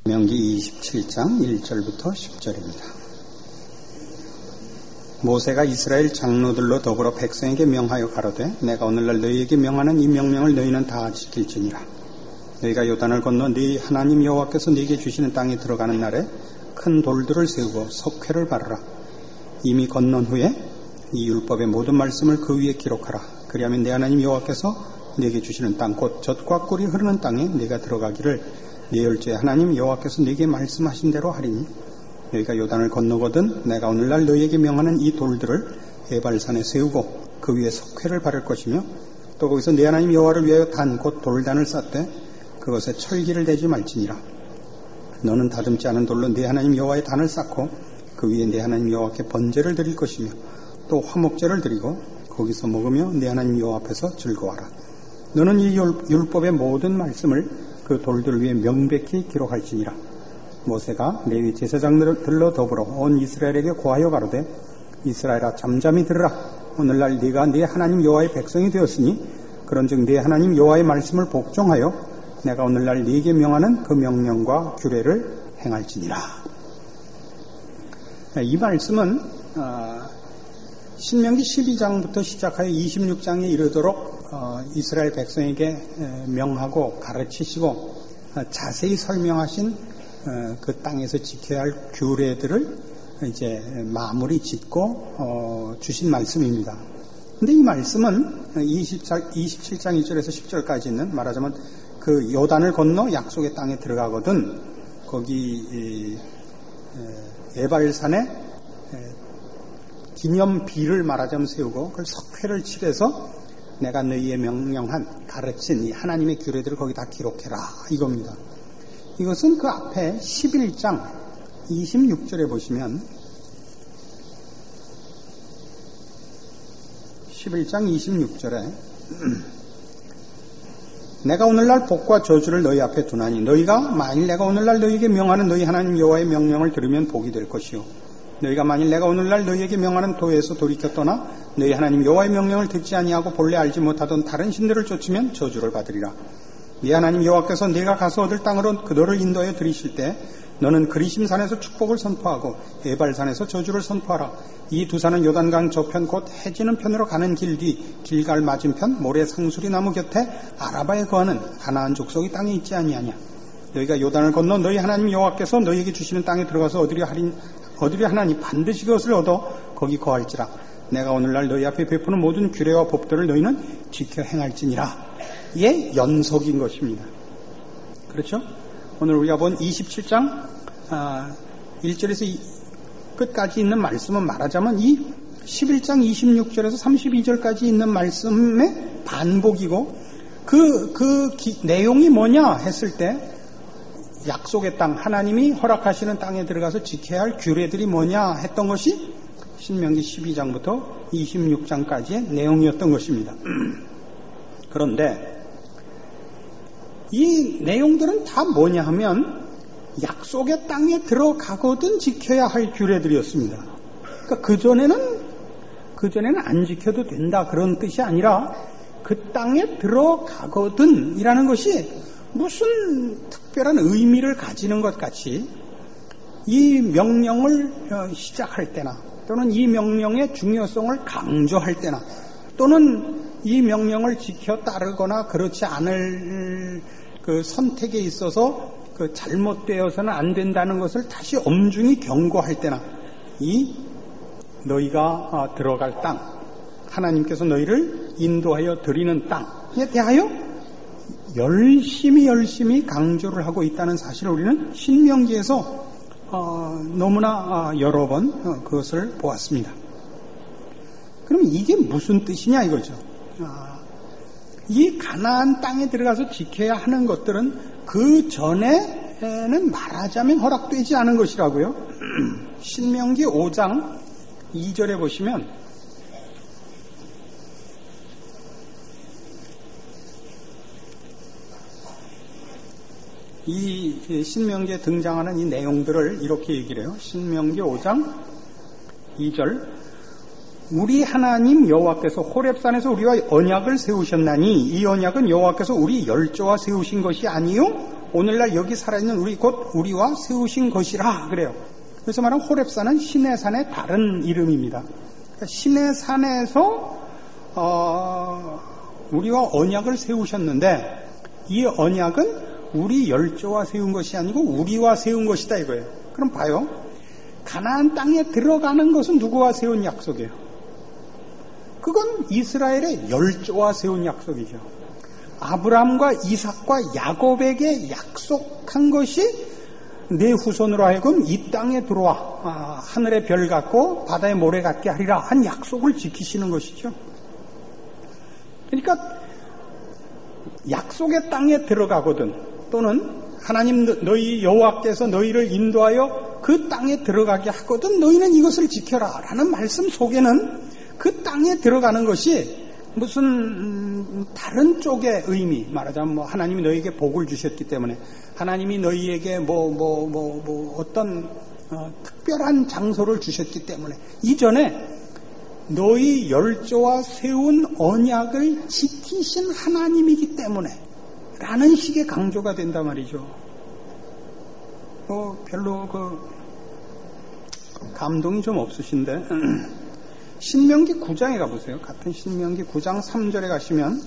신명기 27장 1절부터 10절입니다. 모세가 이스라엘 장로들로 더불어 백성에게 명하여 가로되 내가 오늘날 너희에게 명하는 이 명령을 너희는 다 지킬지니라. 너희가 요단을 건너 네 하나님 여호와께서 네게 주시는 땅에 들어가는 날에 큰 돌들을 세우고 석회를 바르라. 이미 건넌 후에 이 율법의 모든 말씀을 그 위에 기록하라. 그리하면 내 하나님 여호와께서 네게 주시는 땅 곧 젖과 꿀이 흐르는 땅에 네가 들어가기를 네 열조의 하나님 여호와께서 네게 말씀하신 대로 하리니 너희가 요단을 건너거든 내가 오늘날 너희에게 명하는 이 돌들을 에발산에 세우고 그 위에 석회를 바를 것이며 또 거기서 네 하나님 여호와를 위하여 단 곧 돌단을 쌓되 그것에 철기를 대지 말지니라. 너는 다듬지 않은 돌로 네 하나님 여호와의 단을 쌓고 그 위에 네 하나님 여호와께 번제를 드릴 것이며 또 화목제를 드리고 거기서 먹으며 네 하나님 여호와 앞에서 즐거워하라. 너는 이 율법의 모든 말씀을 그 돌들 위에 명백히 기록할지니라. 모세가 레위 제사장들로 더불어 온 이스라엘에게 고하여 가로되 이스라엘아 잠잠히 들으라. 오늘날 네가 네 하나님 여호와의 백성이 되었으니 그런즉 네 하나님 여호와의 말씀을 복종하여 내가 오늘날 네게 명하는 그 명령과 규례를 행할지니라. 이 말씀은 신명기 12장부터 시작하여 26장에 이르도록 이스라엘 백성에게 명하고 가르치시고 자세히 설명하신 그 땅에서 지켜야 할 규례들을 이제 마무리 짓고 주신 말씀입니다. 근데 이 말씀은 27장 1절에서 10절까지 있는 말하자면 그 요단을 건너 약속의 땅에 들어가거든 거기 에발산에 기념비를 말하자면 세우고 그걸 석회를 칠해서 내가 너희에 명령한 가르친 이 하나님의 규례들을 거기 다 기록해라 이겁니다. 이것은 그 앞에 11장 26절에 보시면 11장 26절에 내가 오늘날 복과 저주를 너희 앞에 두나니 너희가 만일 내가 오늘날 너희에게 명하는 너희 하나님 여호와의 명령을 들으면 복이 될 것이요 너희가 만일 내가 오늘날 너희에게 명하는 도에서 돌이켜 떠나 너희 하나님 여호와의 명령을 듣지 아니하고 본래 알지 못하던 다른 신들을 쫓으면 저주를 받으리라. 네 하나님 여호와께서 네가 가서 얻을 땅으로 너를 인도해 들이실 때 너는 그리심산에서 축복을 선포하고 에발산에서 저주를 선포하라. 이 두 산은 요단강 저편 곧 해지는 편으로 가는 길 뒤 길갈 맞은편 모래 상수리 나무 곁에 아라바에 거하는 가나안 족속이 땅에 있지 아니하냐. 너희가 요단을 건너 너희 하나님 여호와께서 너희에게 주시는 땅에 들어가서 얻으려 하나니 반드시 그것을 얻어 거기 거할지라. 내가 오늘날 너희 앞에 베푸는 모든 규례와 법들을 너희는 지켜 행할지니라. 이게 연속인 것입니다. 그렇죠? 오늘 우리가 본 27장 1절에서 끝까지 있는 말씀은 말하자면 이 11장 26절에서 32절까지 있는 말씀의 반복이고 그 내용이 뭐냐 했을 때 약속의 땅, 하나님이 허락하시는 땅에 들어가서 지켜야 할 규례들이 뭐냐 했던 것이 신명기 12장부터 26장까지의 내용이었던 것입니다. 그런데 이 내용들은 다 뭐냐 하면 약속의 땅에 들어가거든 지켜야 할 규례들이었습니다. 그러니까 그전에는 안 지켜도 된다 그런 뜻이 아니라 그 땅에 들어가거든 이라는 것이 무슨 특별한 의미를 가지는 것 같이 이 명령을 시작할 때나 또는 이 명령의 중요성을 강조할 때나 또는 이 명령을 지켜 따르거나 그렇지 않을 그 선택에 있어서 그 잘못되어서는 안 된다는 것을 다시 엄중히 경고할 때나 이 너희가 들어갈 땅 하나님께서 너희를 인도하여 드리는 땅에 대하여 열심히 강조를 하고 있다는 사실을 우리는 신명기에서 너무나 여러 번 그것을 보았습니다. 그럼 이게 무슨 뜻이냐 이거죠. 이 가나안 땅에 들어가서 지켜야 하는 것들은 그 전에는 말하자면 허락되지 않은 것이라고요. 신명기 5장 2절에 보시면 이 신명기에 등장하는 이 내용들을 이렇게 얘기를 해요. 신명기 5장 2절 우리 하나님 여호와께서 호렙산에서 우리와 언약을 세우셨나니 이 언약은 여호와께서 우리 열조와 세우신 것이 아니요 오늘날 여기 살아있는 우리 곧 우리와 세우신 것이라 그래요. 그래서 말하면 호렙산은 신의 산의 다른 이름입니다. 그러니까 신의 산에서 우리와 언약을 세우셨는데 이 언약은 우리 열조와 세운 것이 아니고 우리와 세운 것이다 이거예요. 그럼 봐요. 가나안 땅에 들어가는 것은 누구와 세운 약속이에요? 그건 이스라엘의 열조와 세운 약속이죠. 아브라함과 이삭과 야곱에게 약속한 것이 내 후손으로 하여금 이 땅에 들어와 하늘의 별 같고 바다의 모래 같게 하리라 한 약속을 지키시는 것이죠. 그러니까 약속의 땅에 들어가거든 또는 하나님 너희 여호와께서 너희를 인도하여 그 땅에 들어가게 하거든 너희는 이것을 지켜라 라는 말씀 속에는 그 땅에 들어가는 것이 무슨 다른 쪽의 의미 말하자면 뭐 하나님이 너희에게 복을 주셨기 때문에 하나님이 너희에게 어떤 특별한 장소를 주셨기 때문에 이전에 너희 열조와 세운 언약을 지키신 하나님이기 때문에 라는 식의 강조가 된단 말이죠. 별로 감동이 좀 없으신데 신명기 9장에 가보세요. 같은 신명기 9장 3절에 가시면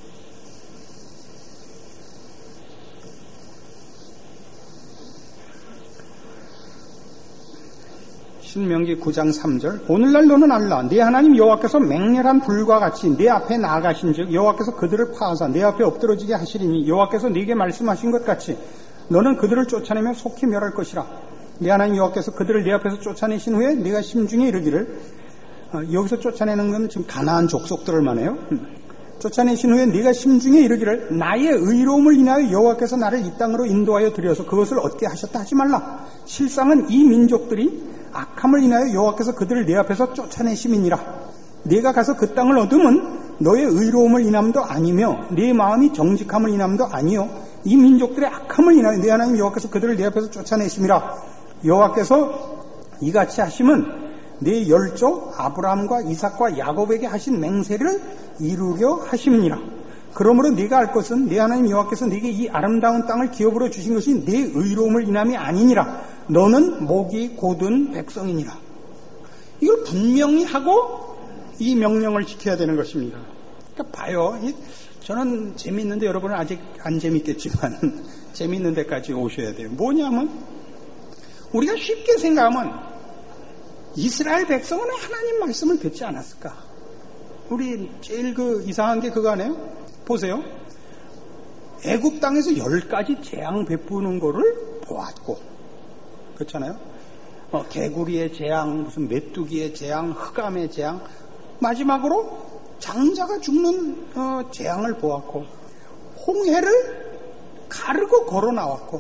신명기 9장 3절 오늘날 너는 알라 네 하나님 여호와께서 맹렬한 불과 같이 네 앞에 나아가신즉 여호와께서 그들을 파하사 네 앞에 엎드러지게 하시리니 여호와께서 네게 말씀하신 것 같이 너는 그들을 쫓아내며 속히 멸할 것이라. 네 하나님 여호와께서 그들을 네 앞에서 쫓아내신 후에 네가 심중에 이르기를 여기서 쫓아내는 건 지금 가나안 족속들을 말해요. 쫓아내신 후에 네가 심중에 이르기를 나의 의로움을 인하여 여호와께서 나를 이 땅으로 인도하여 들여서 그것을 얻게 하셨다 하지 말라. 실상은 이 민족들이 악함을 인하여 여호와께서 그들을 내 앞에서 쫓아내심이니라. 네가 가서 그 땅을 얻으면 너의 의로움을 인함도 아니며 네 마음이 정직함을 인함도 아니요 이 민족들의 악함을 인하여 네 하나님 여호와께서 그들을 내 앞에서 쫓아내심이라. 여호와께서 이같이 하심은 네 열조 아브라함과 이삭과 야곱에게 하신 맹세를 이루려 하심이니라. 그러므로 네가 알 것은 네 하나님 여호와께서 네게 이 아름다운 땅을 기업으로 주신 것이 네 의로움을 인함이 아니니라. 너는 목이 곧은 백성이니라. 이걸 분명히 하고 이 명령을 지켜야 되는 것입니다. 그러니까 봐요. 저는 재미있는데 여러분은 아직 안 재밌겠지만 재미있는 데까지 오셔야 돼요. 뭐냐면 우리가 쉽게 생각하면 이스라엘 백성은 하나님 말씀을 듣지 않았을까? 우리 제일 이상한 게 그거 아니에요? 보세요. 애굽 땅에서 10가지 재앙 베푸는 거를 보았고, 그렇잖아요? 개구리의 재앙, 무슨 메뚜기의 재앙, 흑암의 재앙, 마지막으로 장자가 죽는 재앙을 보았고, 홍해를 가르고 걸어 나왔고,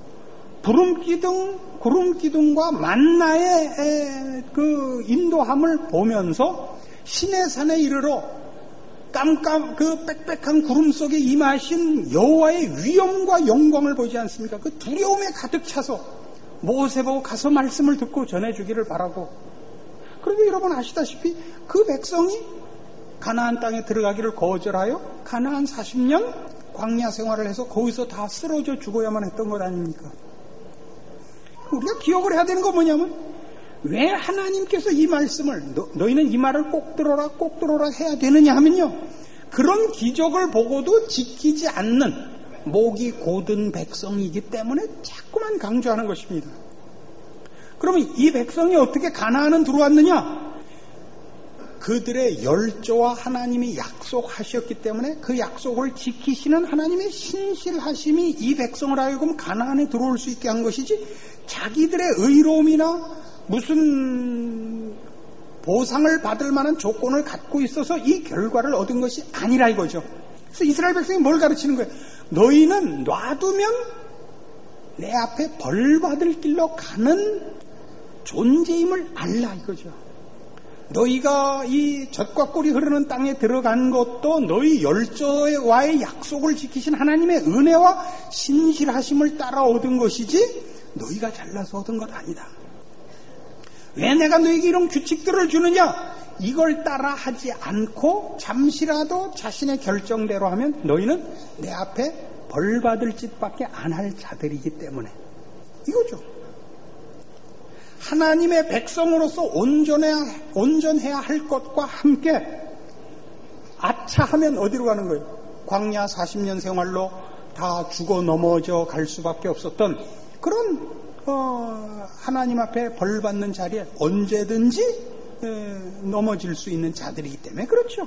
구름기둥과 만나의 그 인도함을 보면서 시내 산에 이르러 그 빽빽한 구름 속에 임하신 여호와의 위엄과 영광을 보지 않습니까? 그 두려움에 가득 차서 모세 보고 가서 말씀을 듣고 전해주기를 바라고. 그리고 여러분 아시다시피 그 백성이 가나안 땅에 들어가기를 거절하여 가나안 40년 광야 생활을 해서 거기서 다 쓰러져 죽어야만 했던 것 아닙니까? 우리가 기억을 해야 되는 건 뭐냐면 왜 하나님께서 이 말씀을 너희는 이 말을 꼭 들어라 해야 되느냐 하면요, 그런 기적을 보고도 지키지 않는 목이 곧은 백성이기 때문에 자꾸만 강조하는 것입니다. 그러면 이 백성이 어떻게 가나안은 들어왔느냐? 그들의 열조와 하나님이 약속하셨기 때문에 그 약속을 지키시는 하나님의 신실하심이 이 백성을 하여금 가나안에 들어올 수 있게 한 것이지, 자기들의 의로움이나 무슨 보상을 받을 만한 조건을 갖고 있어서 이 결과를 얻은 것이 아니라 이거죠. 그래서 이스라엘 백성이 뭘 가르치는 거예요? 너희는 놔두면 내 앞에 벌 받을 길로 가는 존재임을 알라 이거죠. 너희가 이 젖과 꿀이 흐르는 땅에 들어간 것도 너희 열조와의 약속을 지키신 하나님의 은혜와 신실하심을 따라 얻은 것이지 너희가 잘나서 얻은 것 아니다. 왜 내가 너희에게 이런 규칙들을 주느냐? 이걸 따라 하지 않고 잠시라도 자신의 결정대로 하면 너희는 내 앞에 벌받을 짓밖에 안 할 자들이기 때문에 이거죠. 하나님의 백성으로서 온전해야 할 것과 함께 아차하면 어디로 가는 거예요? 광야 40년 생활로 다 죽어 넘어져 갈 수밖에 없었던 그런 하나님 앞에 벌받는 자리에 언제든지 넘어질 수 있는 자들이기 때문에 그렇죠.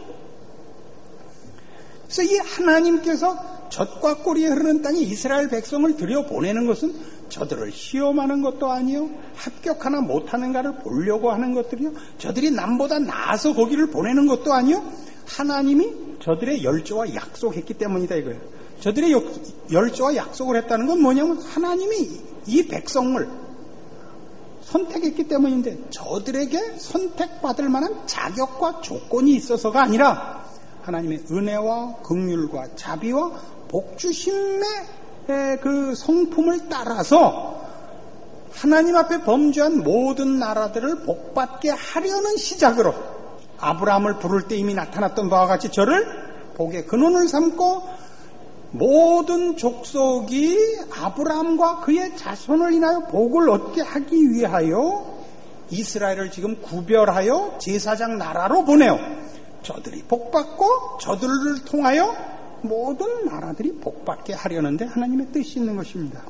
그래서 이 하나님께서 젖과 꿀이 흐르는 땅에 이스라엘 백성을 들여보내는 것은 저들을 시험하는 것도 아니요, 합격하나 못하는가를 보려고 하는 것들이요, 저들이 남보다 나아서 거기를 보내는 것도 아니요, 하나님이 저들의 열조와 약속했기 때문이다 이거예요. 저들의 열조와 약속을 했다는 건 뭐냐면 하나님이 이 백성을 선택했기 때문인데 저들에게 선택받을 만한 자격과 조건이 있어서가 아니라 하나님의 은혜와 긍휼과 자비와 복주심의 그 성품을 따라서 하나님 앞에 범죄한 모든 나라들을 복받게 하려는 시작으로 아브라함을 부를 때 이미 나타났던 바와 같이 저를 복의 근원을 삼고 모든 족속이 아브라함과 그의 자손을 인하여 복을 얻게 하기 위하여 이스라엘을 지금 구별하여 제사장 나라로 보내요. 저들이 복받고 저들을 통하여 모든 나라들이 복받게 하려는데 하나님의 뜻이 있는 것입니다.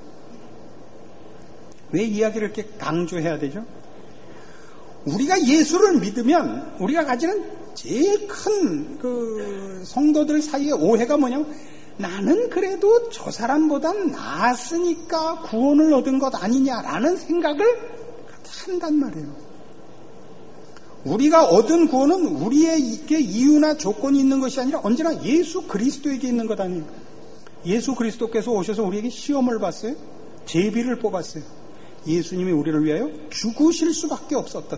왜 이야기를 이렇게 강조해야 되죠? 우리가 예수를 믿으면 우리가 가지는 제일 큰 그 성도들 사이의 오해가 뭐냐면 나는 그래도 저 사람보단 나았으니까 구원을 얻은 것 아니냐라는 생각을 한단 말이에요. 우리가 얻은 구원은 우리에게 이유나 조건이 있는 것이 아니라 언제나 예수 그리스도에게 있는 것 아닙니까? 예수 그리스도께서 오셔서 우리에게 시험을 봤어요. 제비를 뽑았어요. 예수님이 우리를 위하여 죽으실 수밖에 없었던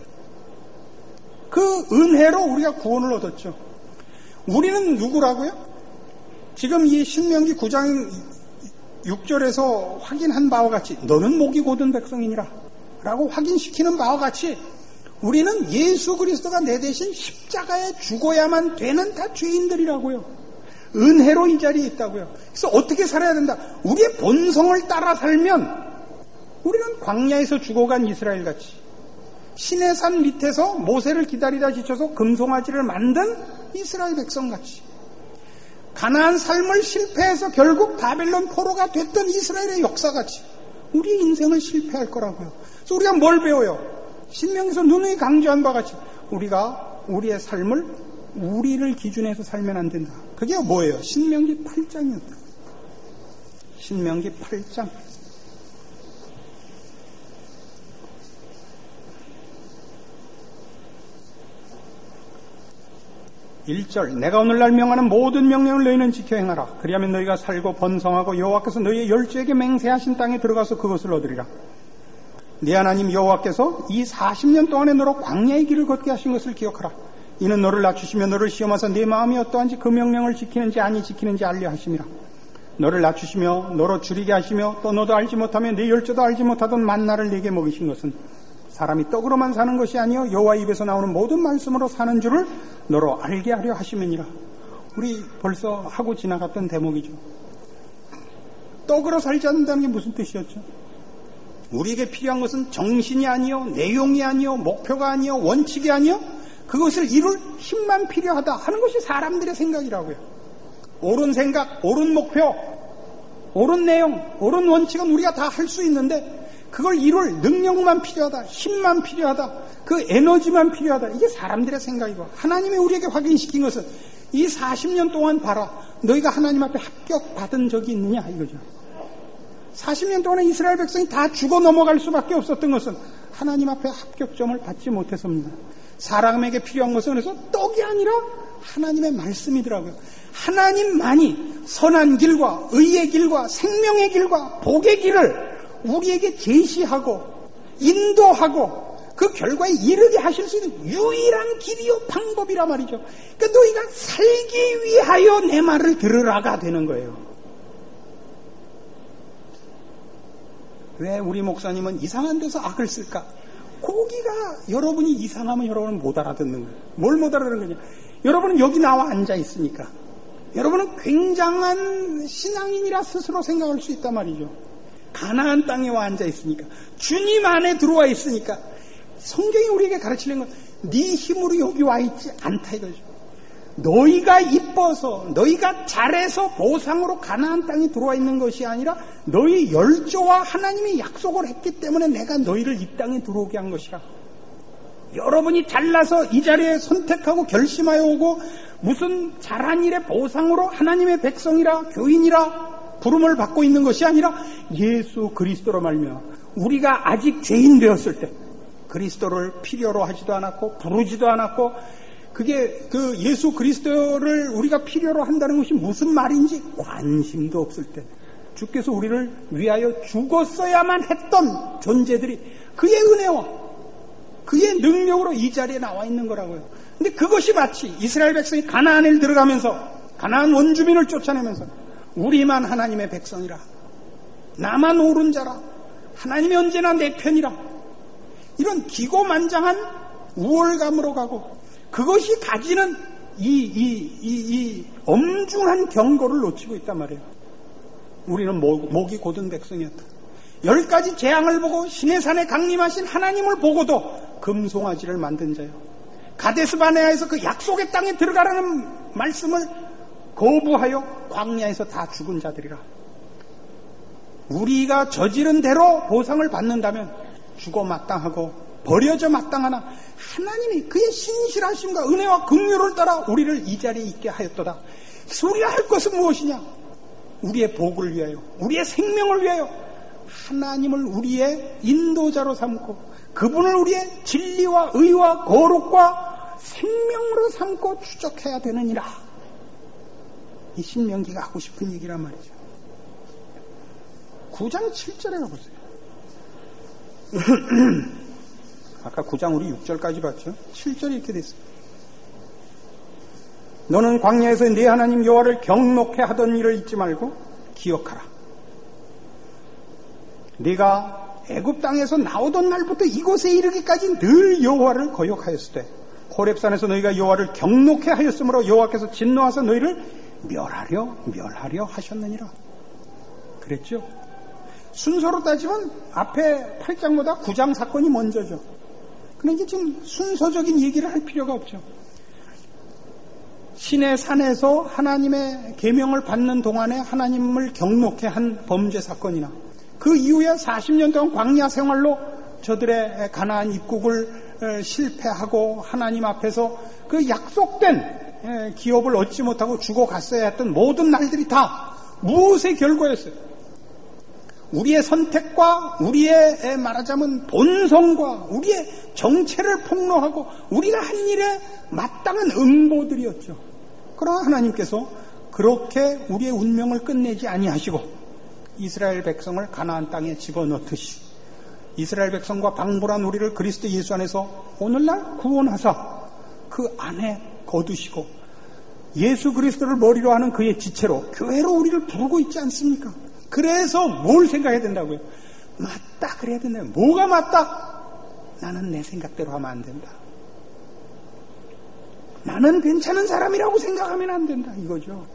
그 은혜로 우리가 구원을 얻었죠. 우리는 누구라고요? 지금 이 신명기 9장 6절에서 확인한 바와 같이 너는 목이 곧은 백성이니라 라고 확인시키는 바와 같이 우리는 예수 그리스도가 내 대신 십자가에 죽어야만 되는 다 죄인들이라고요. 은혜로 이 자리에 있다고요. 그래서 어떻게 살아야 된다? 우리의 본성을 따라 살면 우리는 광야에서 죽어간 이스라엘같이 시내산 밑에서 모세를 기다리다 지쳐서 금송아지를 만든 이스라엘 백성같이 가나안 삶을 실패해서 결국 바벨론 포로가 됐던 이스라엘의 역사같이 우리 인생을 실패할 거라고요. 그래서 우리가 뭘 배워요? 신명기에서 누누이 강조한 바와 같이 우리가 우리의 삶을 우리를 기준해서 살면 안 된다. 그게 뭐예요? 신명기 8장이었다. 신명기 8장 1절 내가 오늘날 명하는 모든 명령을 너희는 지켜 행하라. 그리하면 너희가 살고 번성하고 여호와께서 너희의 열조에게 맹세하신 땅에 들어가서 그것을 얻으리라. 네 하나님 여호와께서 이 40년 동안에 너로 광야의 길을 걷게 하신 것을 기억하라. 이는 너를 낮추시며 너를 시험하사 네 마음이 어떠한지 그 명령을 지키는지 아니 지키는지 알려 하심이라. 너를 낮추시며 너로 줄이게 하시며 또 너도 알지 못하며 네 열조도 알지 못하던 만나를 네게 먹이신 것은 사람이 떡으로만 사는 것이 아니요 여호와 입에서 나오는 모든 말씀으로 사는 줄을 너로 알게 하려 하심이니라. 우리 벌써 하고 지나갔던 대목이죠. 떡으로 살지 않는다는 게 무슨 뜻이었죠? 우리에게 필요한 것은 정신이 아니요 내용이 아니요 목표가 아니요 원칙이 아니요 그것을 이룰 힘만 필요하다 하는 것이 사람들의 생각이라고요. 옳은 생각, 옳은 목표, 옳은 내용, 옳은 원칙은 우리가 다 할 수 있는데 그걸 이룰 능력만 필요하다, 힘만 필요하다, 그 에너지만 필요하다. 이게 사람들의 생각이고 하나님이 우리에게 확인시킨 것은 이 40년 동안 봐라. 너희가 하나님 앞에 합격받은 적이 있느냐 이거죠. 40년 동안에 이스라엘 백성이 다 죽어 넘어갈 수밖에 없었던 것은 하나님 앞에 합격점을 받지 못해서입니다. 사람에게 필요한 것은 그래서 떡이 아니라 하나님의 말씀이더라고요. 하나님만이 선한 길과 의의 길과 생명의 길과 복의 길을 우리에게 제시하고 인도하고 그 결과에 이르게 하실 수 있는 유일한 길이요 방법이라 말이죠. 그러니까 너희가 살기 위하여 내 말을 들으라가 되는 거예요. 왜 우리 목사님은 이상한 데서 악을 쓸까? 거기가 여러분이 이상하면 여러분은 못 알아듣는 거예요. 뭘 못 알아듣는 거냐? 여러분은 여기 나와 앉아 있으니까 여러분은 굉장한 신앙인이라 스스로 생각할 수 있단 말이죠. 가나안 땅에 와 앉아 있으니까, 주님 안에 들어와 있으니까, 성경이 우리에게 가르치는 건 네 힘으로 여기 와 있지 않다 이거죠. 너희가 이뻐서, 너희가 잘해서 보상으로 가나안 땅에 들어와 있는 것이 아니라 너희 열조와 하나님이 약속을 했기 때문에 내가 너희를 이 땅에 들어오게 한 것이라. 여러분이 잘나서 이 자리에 선택하고 결심하여 오고 무슨 잘한 일의 보상으로 하나님의 백성이라 교인이라 부름을 받고 있는 것이 아니라 예수 그리스도로 말미암아 우리가 아직 죄인 되었을 때 그리스도를 필요로 하지도 않았고 부르지도 않았고, 그게 그 예수 그리스도를 우리가 필요로 한다는 것이 무슨 말인지 관심도 없을 때 주께서 우리를 위하여 죽었어야만 했던 존재들이 그의 은혜와 그의 능력으로 이 자리에 나와 있는 거라고요. 근데 그것이 마치 이스라엘 백성이 가나안에 들어가면서 가나안 원주민을 쫓아내면서 우리만 하나님의 백성이라, 나만 옳은 자라, 하나님이 언제나 내 편이라, 이런 기고만장한 우월감으로 가고, 그것이 가지는 이 엄중한 경고를 놓치고 있단 말이에요. 우리는 목이 곧은 백성이었다. 10가지 재앙을 보고 시내산에 강림하신 하나님을 보고도 금송아지를 만든 자요, 가데스 바네아에서 그 약속의 땅에 들어가라는 말씀을 거부하여 광야에서 다 죽은 자들이라. 우리가 저지른 대로 보상을 받는다면 죽어 마땅하고 버려져 마땅하나 하나님이 그의 신실하심과 은혜와 긍휼을 따라 우리를 이 자리에 있게 하였도다. 그래서 우리가 할 것은 무엇이냐? 우리의 복을 위하여, 우리의 생명을 위하여 하나님을 우리의 인도자로 삼고 그분을 우리의 진리와 의와 거룩과 생명으로 삼고 추적해야 되느니라. 이 신명기가 하고 싶은 얘기란 말이죠. 9장 7절에 가보세요. 아까 9장 우리 6절까지 봤죠. 7절이 이렇게 됐습니다. 너는 광야에서 네 하나님 여호와를 경록해 하던 일을 잊지 말고 기억하라. 네가 애굽 땅에서 나오던 날부터 이곳에 이르기까지 늘 여호와를 거역하였을 때 호렙산에서 너희가 여호와를 경록해 하였으므로 여호와께서 진노하사 너희를 멸하려 하셨느니라. 그랬죠. 순서로 따지면 앞에 8장보다 9장 사건이 먼저죠. 그런데 지금 순서적인 얘기를 할 필요가 없죠. 시내 산에서 하나님의 계명을 받는 동안에 하나님을 경록해 한 범죄 사건이나 그 이후에 40년 동안 광야 생활로 저들의 가나안 입국을 실패하고 하나님 앞에서 그 약속된 기업을 얻지 못하고 죽어갔어야 했던 모든 날들이 다 무엇의 결과였어요? 우리의 선택과 우리의 말하자면 본성과 우리의 정체를 폭로하고 우리가 한 일에 마땅한 응보들이었죠. 그러나 하나님께서 그렇게 우리의 운명을 끝내지 아니하시고 이스라엘 백성을 가나안 땅에 집어넣듯이 이스라엘 백성과 방불한 우리를 그리스도 예수 안에서 오늘날 구원하사 그 안에 거두시고 예수 그리스도를 머리로 하는 그의 지체로 교회로 우리를 부르고 있지 않습니까? 그래서 뭘 생각해야 된다고요? 맞다 그래야 된다요. 뭐가 맞다? 나는 내 생각대로 하면 안 된다. 나는 괜찮은 사람이라고 생각하면 안 된다 이거죠.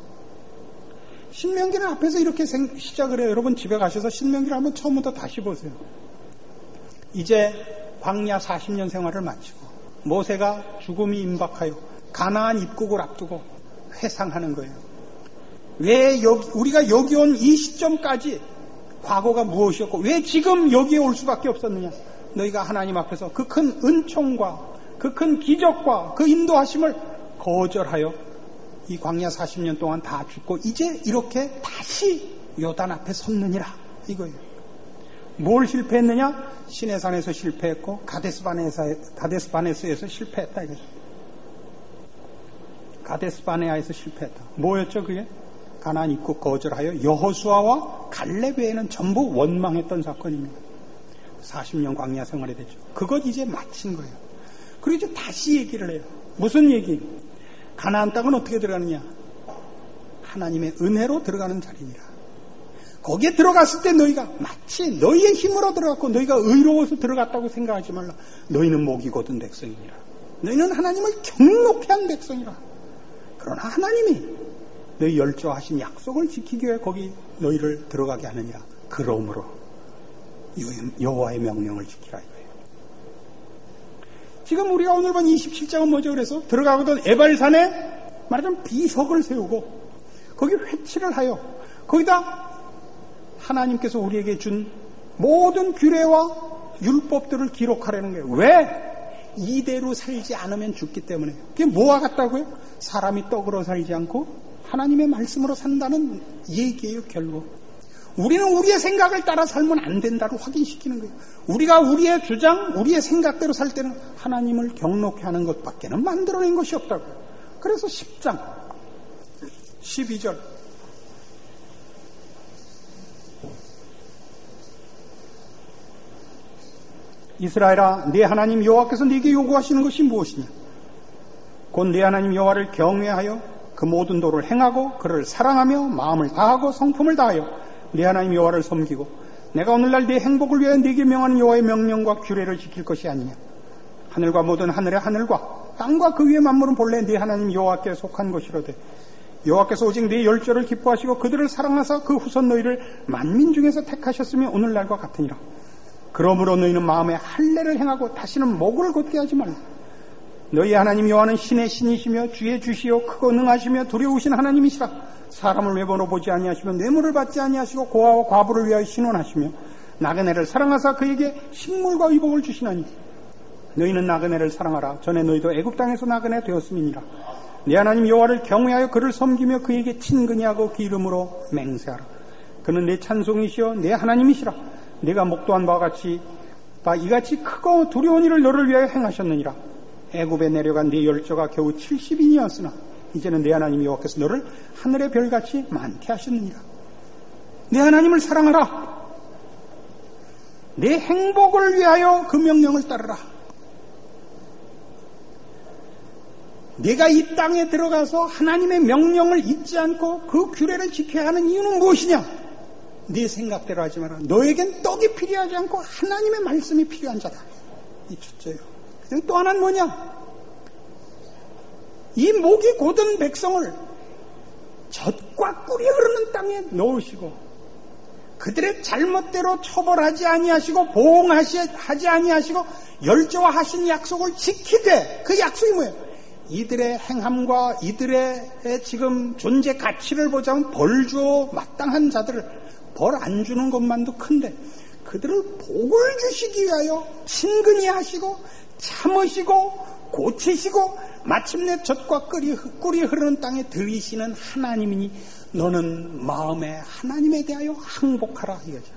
신명기는 앞에서 이렇게 시작을 해요. 여러분 집에 가셔서 신명기를 한번 처음부터 다시 보세요. 이제 광야 40년 생활을 마치고 모세가 죽음이 임박하여 가나안 입국을 앞두고 회상하는 거예요. 왜 우리가 여기 온 이 시점까지 과거가 무엇이었고 왜 지금 여기에 올 수밖에 없었느냐? 너희가 하나님 앞에서 그 큰 은총과 그 큰 기적과 그 인도하심을 거절하여 이 광야 40년 동안 다 죽고 이제 이렇게 다시 요단 앞에 섰느니라 이거예요. 뭘 실패했느냐? 시내산에서 실패했고 가데스 바네스에서 실패했다 이거죠. 가데스 바네아에서 실패했다. 뭐였죠 그게? 가나안 입국 거절하여 여호수아와 갈렙 외에는 전부 원망했던 사건입니다. 40년 광야 생활이 됐죠. 그것 이제 마친 거예요. 그리고 이제 다시 얘기를 해요. 무슨 얘기? 가나안 땅은 어떻게 들어가느냐? 하나님의 은혜로 들어가는 자리니라. 거기에 들어갔을 때 너희가 마치 너희의 힘으로 들어갔고 너희가 의로워서 들어갔다고 생각하지 말라. 너희는 목이 곧은 백성이니라. 너희는 하나님을 경록해 한 백성이라. 그러나 하나님이 너희 열조하신 약속을 지키기 위해 거기 너희를 들어가게 하느니라. 그러므로 여호와의 명령을 지키라 이거예요. 지금 우리가 오늘 본 27장은 뭐죠? 그래서 들어가거든 에발산에 말하자면 비석을 세우고 거기 회치를 하여 거기다 하나님께서 우리에게 준 모든 규례와 율법들을 기록하라는 거예요. 왜? 이대로 살지 않으면 죽기 때문에. 그게 뭐와 같다고요? 사람이 떡으로 살지 않고 하나님의 말씀으로 산다는 얘기예요. 결국 우리는 우리의 생각을 따라 살면 안 된다고 확인시키는 거예요. 우리가 우리의 주장, 우리의 생각대로 살 때는 하나님을 경록해 하는 것밖에는 만들어낸 것이 없다고요. 그래서 10장 12절 이스라엘아, 네 하나님 여호와께서 네게 요구하시는 것이 무엇이냐? 곧 네 하나님 여호와를 경외하여 그 모든 도를 행하고 그를 사랑하며 마음을 다하고 성품을 다하여 네 하나님 여호와를 섬기고 내가 오늘날 네 행복을 위하여 네게 명하는 여호와의 명령과 규례를 지킬 것이 아니냐? 하늘과 모든 하늘의 하늘과 땅과 그 위의 만물은 본래 네 하나님 여호와께 속한 것이로되 여호와께서 오직 네 열조를 기뻐하시고 그들을 사랑하사 그 후손 너희를 만민 중에서 택하셨으며 오늘날과 같으니라. 그러므로 너희는 마음에 할례를 행하고 다시는 목을 곧게 하지 말라. 너희 하나님 여호와는 신의 신이시며 주의 주시요 크고 능하시며 두려우신 하나님이시라. 사람을 외모로 보지 아니하시며 뇌물을 받지 아니하시고 고아와 과부를 위하여 신원하시며 나그네를 사랑하사 그에게 식물과 의복을 주시나니 너희는 나그네를 사랑하라. 전에 너희도 애굽 땅에서 나그네 되었음이니라. 네 하나님 여호와를 경외하여 그를 섬기며 그에게 친근히 하고 그 이름으로 맹세하라. 그는 내 찬송이시여 내 하나님이시라. 네가 목도한 바와 같이 이같이 크고 두려운 일을 너를 위하여 행하셨느니라. 애굽에 내려간 네 열조가 겨우 70인이었으나 이제는 네 하나님 여호와께서 너를 하늘의 별같이 많게 하셨느니라. 네 하나님을 사랑하라. 내 행복을 위하여 그 명령을 따르라. 네가 이 땅에 들어가서 하나님의 명령을 잊지 않고 그 규례를 지켜야 하는 이유는 무엇이냐? 네 생각대로 하지 마라. 너에겐 떡이 필요하지 않고 하나님의 말씀이 필요한 자다. 이 첫째요. 그냥 또 하나는 뭐냐? 이 목이 곧은 백성을 젖과 꿀이 흐르는 땅에 넣으시고 그들의 잘못대로 처벌하지 아니하시고 보응하지 아니하시고 열조하신 약속을 지키되 그 약속이 뭐예요? 이들의 행함과 이들의 지금 존재 가치를 보자면 벌 주어 마땅한 자들을 벌 안 주는 것만도 큰데 그들을 복을 주시기 위하여 친근히 하시고 참으시고 고치시고 마침내 젖과 꿀이 흐르는 땅에 들이시는 하나님이니 너는 마음에 하나님에 대하여 항복하라 이거죠.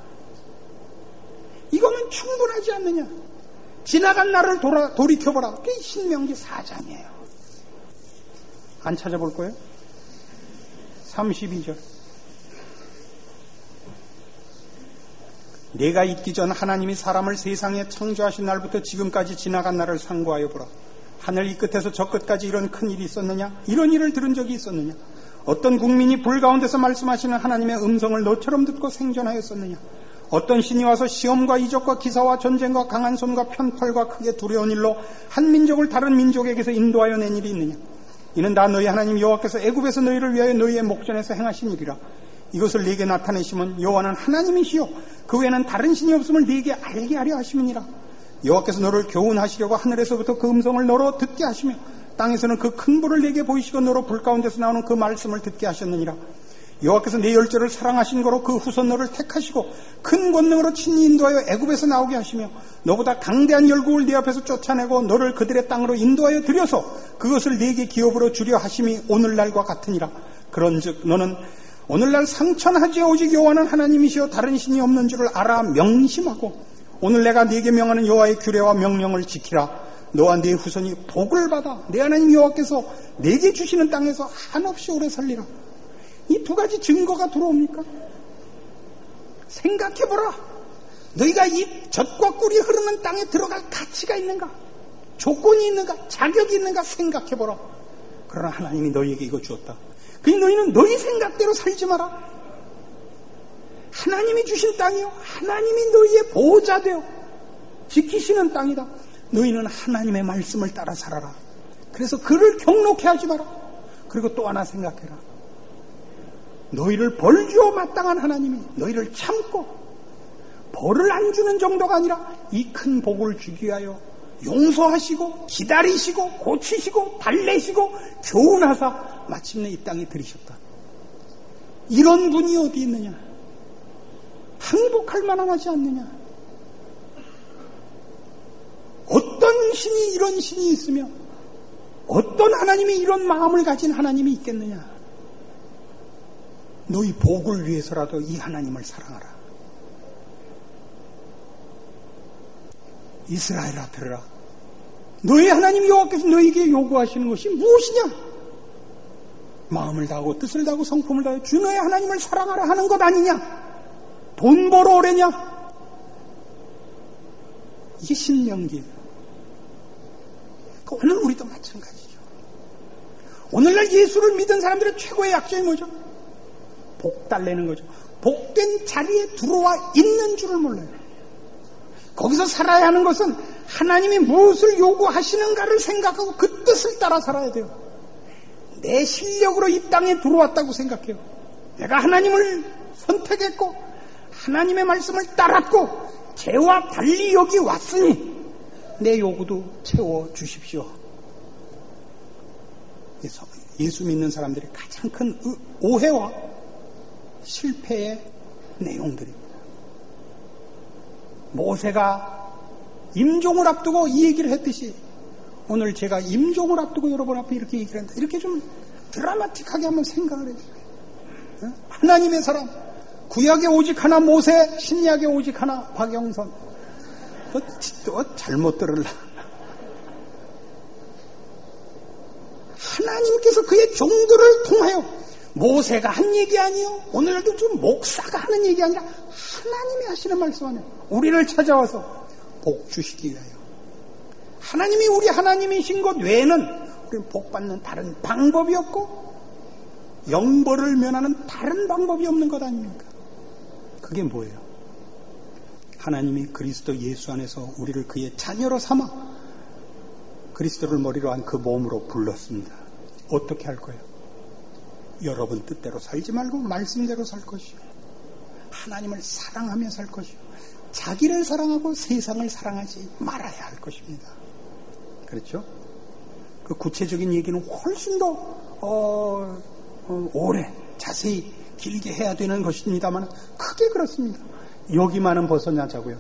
이거는 충분하지 않느냐? 지나간 날을 돌이켜보라. 그게 신명기 4장이에요. 안 찾아볼 거예요? 32절. 내가 있기 전 하나님이 사람을 세상에 창조하신 날부터 지금까지 지나간 날을 상고하여 보라. 하늘 이 끝에서 저 끝까지 이런 큰 일이 있었느냐? 이런 일을 들은 적이 있었느냐? 어떤 국민이 불 가운데서 말씀하시는 하나님의 음성을 너처럼 듣고 생존하였었느냐? 어떤 신이 와서 시험과 이적과 기사와 전쟁과 강한 손과 편팔과 크게 두려운 일로 한 민족을 다른 민족에게서 인도하여 낸 일이 있느냐? 이는 다 너희 하나님 여호와께서 애굽에서 너희를 위하여 너희의 목전에서 행하신 일이라. 이것을 네게 나타내시면 여호와는 하나님이시요 그 외에는 다른 신이 없음을 네게 알게 하려 하심이니라. 여호와께서 너를 교훈하시려고 하늘에서부터 그 음성을 너로 듣게 하시며 땅에서는 그 큰 불을 네게 보이시고 너로 불 가운데서 나오는 그 말씀을 듣게 하셨느니라. 여호와께서 네 열조를 사랑하신 거로 그 후손 너를 택하시고 큰 권능으로 친히 인도하여 애굽에서 나오게 하시며 너보다 강대한 열국을 네 앞에서 쫓아내고 너를 그들의 땅으로 인도하여 들여서 그것을 네게 기업으로 주려 하심이 오늘날과 같으니라. 그런즉 너는 오늘날 상천하지 오직 여호와는 하나님이시여 다른 신이 없는 줄을 알아 명심하고 오늘 내가 네게 명하는 여호와의 규례와 명령을 지키라. 너와 네 후손이 복을 받아 내 하나님 여호와께서 네게 주시는 땅에서 한없이 오래 살리라. 이 두 가지 증거가 들어옵니까? 생각해보라. 너희가 이 젖과 꿀이 흐르는 땅에 들어갈 가치가 있는가? 조건이 있는가? 자격이 있는가? 생각해보라. 그러나 하나님이 너희에게 이거 주었다. 그니 너희는 너희 생각대로 살지 마라. 하나님이 주신 땅이요 하나님이 너희의 보호자 되어 지키시는 땅이다. 너희는 하나님의 말씀을 따라 살아라. 그래서 그를 경록해 하지 마라. 그리고 또 하나 생각해라. 너희를 벌주어 마땅한 하나님이 너희를 참고 벌을 안 주는 정도가 아니라 이 큰 복을 주기 위하여 용서하시고 기다리시고 고치시고 달래시고 교훈하사 마침내 이 땅에 들이셨다. 이런 분이 어디 있느냐? 항복할 만하지 않느냐? 어떤 신이 이런 신이 있으며 어떤 하나님이 이런 마음을 가진 하나님이 있겠느냐? 너희 복을 위해서라도 이 하나님을 사랑하라. 이스라엘아 들으라. 너희 하나님 여호와께서 너희에게 요구하시는 것이 무엇이냐? 마음을 다하고 뜻을 다하고 성품을 다하여 주 너의 하나님을 사랑하라 하는 것 아니냐? 돈 벌어 오래냐? 이게 신명기예요. 그러니까 오늘 우리도 마찬가지죠. 오늘날 예수를 믿은 사람들의 최고의 약점이 뭐죠? 복 달래는 거죠. 복된 자리에 들어와 있는 줄을 몰라요. 거기서 살아야 하는 것은 하나님이 무엇을 요구하시는가를 생각하고 그 뜻을 따라 살아야 돼요. 내 실력으로 이 땅에 들어왔다고 생각해요. 내가 하나님을 선택했고 하나님의 말씀을 따랐고 죄와 달리 여기 왔으니 내 요구도 채워주십시오. 그래서 예수 믿는 사람들의 가장 큰 오해와 실패의 내용들입니다. 모세가 임종을 앞두고 이 얘기를 했듯이 오늘 제가 임종을 앞두고 여러분 앞에 이렇게 얘기를 한다. 이렇게 좀 드라마틱하게 한번 생각을 해주세요. 하나님의 사람, 구약에 오직 하나 모세, 신약에 오직 하나 박영선. 또 잘못 들을라. 하나님께서 그의 종들을 통하여 모세가 한 얘기 아니요, 오늘도 좀 목사가 하는 얘기 아니라 하나님이 하시는 말씀 아니에요. 우리를 찾아와서 복 주시기 위하여. 하나님이 우리 하나님이신 것 외에는 우리는 복 받는 다른 방법이 없고 영벌을 면하는 다른 방법이 없는 것 아닙니까? 그게 뭐예요? 하나님이 그리스도 예수 안에서 우리를 그의 자녀로 삼아 그리스도를 머리로 한 그 몸으로 불렀습니다. 어떻게 할 거예요? 여러분 뜻대로 살지 말고 말씀대로 살 것이요. 하나님을 사랑하며 살 것이요. 자기를 사랑하고 세상을 사랑하지 말아야 할 것입니다. 그렇죠? 그 구체적인 얘기는 훨씬 더 오래 자세히 길게 해야 되는 것입니다만 크게 그렇습니다. 여기만은 벗어나자고요.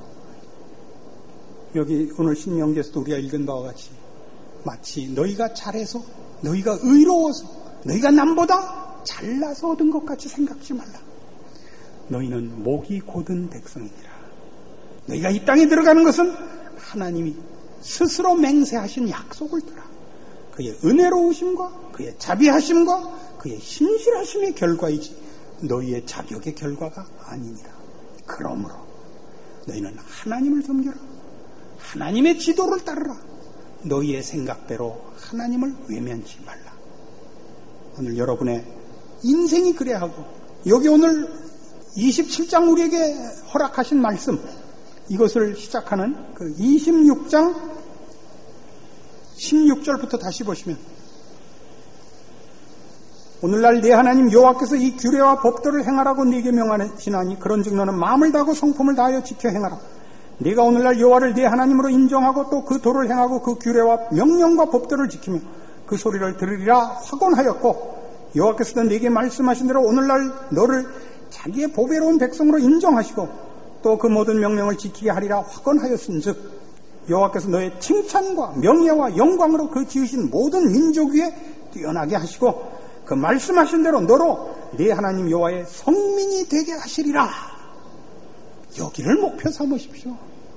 여기 오늘 신명기에서도 우리가 읽은 바와 같이 마치 너희가 잘해서 너희가 의로워서 너희가 남보다 잘나서 얻은 것 같이 생각지 말라. 너희는 목이 곧은 백성이니라. 너희가 이 땅에 들어가는 것은 하나님이 스스로 맹세하신 약속을 따라 그의 은혜로우심과 그의 자비하심과 그의 신실하심의 결과이지 너희의 자격의 결과가 아니니라. 그러므로 너희는 하나님을 섬겨라. 하나님의 지도를 따르라. 너희의 생각대로 하나님을 외면치 말라. 오늘 여러분의 인생이 그래야 하고 여기 오늘 27장 우리에게 허락하신 말씀 이것을 시작하는 그 26장 16절부터 다시 보시면 오늘날 내 하나님 여호와께서 이 규례와 법도를 행하라고 네게 명하시나니 그런즉 너는 마음을 다하고 성품을 다하여 지켜 행하라. 네가 오늘날 여호와를 네 하나님으로 인정하고 또 그 도를 행하고 그 규례와 명령과 법도를 지키며 그 소리를 들으리라 확언하였고 여호와께서도 네게 말씀하신 대로 오늘날 너를 자기의 보배로운 백성으로 인정하시고 또 그 모든 명령을 지키게 하리라 확언하였은즉 여호와께서 너의 칭찬과 명예와 영광으로 그 지으신 모든 민족 위에 뛰어나게 하시고 그 말씀하신 대로 너로 네 하나님 여호와의 성민이 되게 하시리라. 여기를 목표 삼으십시오.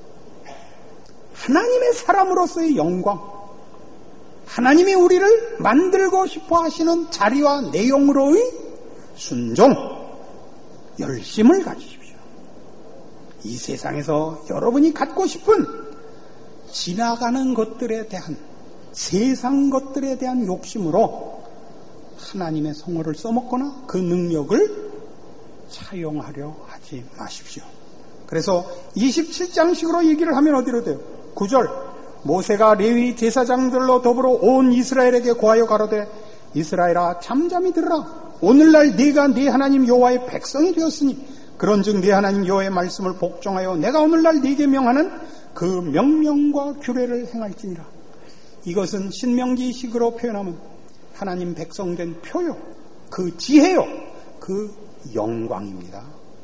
하나님의 사람으로서의 영광, 하나님이 우리를 만들고 싶어 하시는 자리와 내용으로의 순종, 열심을 가지십시오. 이 세상에서 여러분이 갖고 싶은 지나가는 것들에 대한 세상 것들에 대한 욕심으로 하나님의 성호를 써먹거나 그 능력을 차용하려 하지 마십시오. 그래서 27장식으로 얘기를 하면 어디로 돼요? 9절 모세가 레위 제사장들로 더불어 온 이스라엘에게 고하여 가로되 이스라엘아 잠잠히 들으라. 오늘날 네가 네 하나님 여호와의 백성이 되었으니 그런즉 네 하나님 여호와의 말씀을 복종하여 내가 오늘날 네게 명하는 그 명령과 규례를 행할지니라. 이것은 신명기식으로 표현하면 하나님 백성된 표요, 그 지혜요, 그 영광입니다.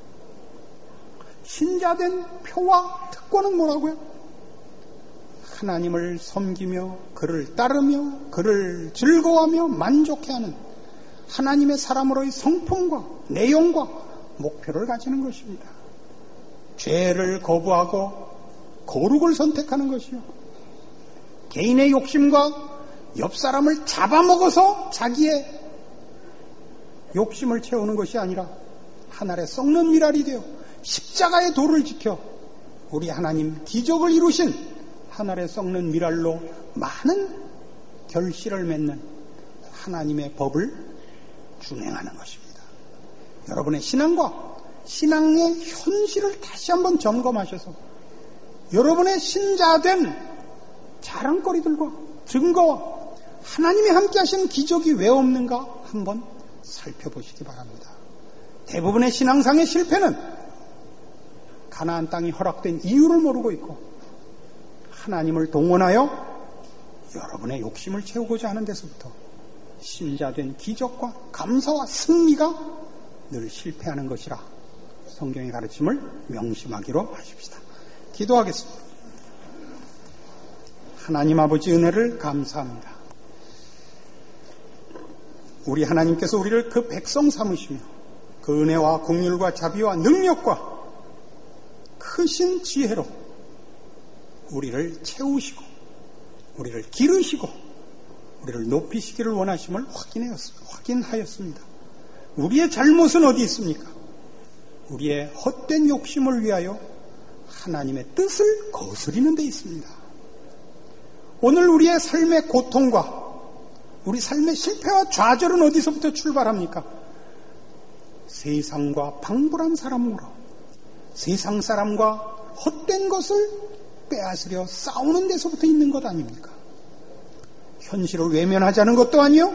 신자된 표와 특권은 뭐라고요? 하나님을 섬기며 그를 따르며 그를 즐거워하며 만족해하는 하나님의 사람으로의 성품과 내용과 목표를 가지는 것입니다. 죄를 거부하고 거룩을 선택하는 것이요, 개인의 욕심과 옆 사람을 잡아먹어서 자기의 욕심을 채우는 것이 아니라 하늘에 썩는 미랄이 되어 십자가의 도를 지켜 우리 하나님 기적을 이루신 하늘에 썩는 미랄로 많은 결실을 맺는 하나님의 법을 준행하는 것입니다. 여러분의 신앙과 신앙의 현실을 다시 한번 점검하셔서 여러분의 신자된 자랑거리들과 증거와 하나님이 함께 하시는 기적이 왜 없는가 한번 살펴보시기 바랍니다. 대부분의 신앙상의 실패는 가나안 땅이 허락된 이유를 모르고 있고 하나님을 동원하여 여러분의 욕심을 채우고자 하는 데서부터 신자된 기적과 감사와 승리가 늘 실패하는 것이라 성경의 가르침을 명심하기로 하십시다. 기도하겠습니다. 하나님 아버지 은혜를 감사합니다. 우리 하나님께서 우리를 그 백성 삼으시며 그 은혜와 긍휼과 자비와 능력과 크신 지혜로 우리를 채우시고 우리를 기르시고 우리를 높이시기를 원하심을 확인하였습니다. 우리의 잘못은 어디 있습니까? 우리의 헛된 욕심을 위하여 하나님의 뜻을 거스리는 데 있습니다. 오늘 우리의 삶의 고통과 우리 삶의 실패와 좌절은 어디서부터 출발합니까? 세상과 방불한 사람으로 세상 사람과 헛된 것을 빼앗으려 싸우는 데서부터 있는 것 아닙니까? 현실을 외면하자는 것도 아니요,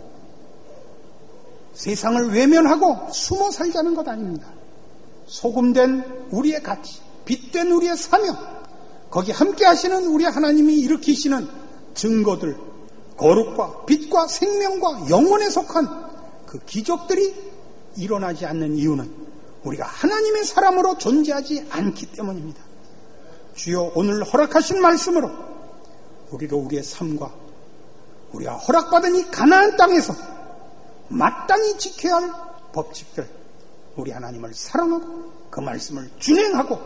세상을 외면하고 숨어 살자는 것 아닙니다. 소금된 우리의 가치, 빛된 우리의 사명, 거기 함께 하시는 우리 하나님이 일으키시는 증거들, 거룩과 빛과 생명과 영혼에 속한 그 기적들이 일어나지 않는 이유는 우리가 하나님의 사람으로 존재하지 않기 때문입니다. 주여, 오늘 허락하신 말씀으로 우리로 우리의 삶과 우리가 허락받은 이 가나안 땅에서 마땅히 지켜야 할 법칙들, 우리 하나님을 사랑하고 그 말씀을 준행하고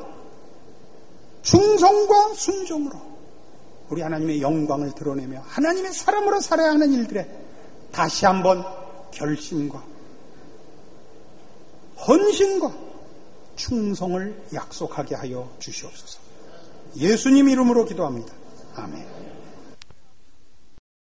충성과 순종으로 우리 하나님의 영광을 드러내며 하나님의 사람으로 살아야 하는 일들에 다시 한번 결심과 헌신과 충성을 약속하게 하여 주시옵소서. 예수님 이름으로 기도합니다. 아멘.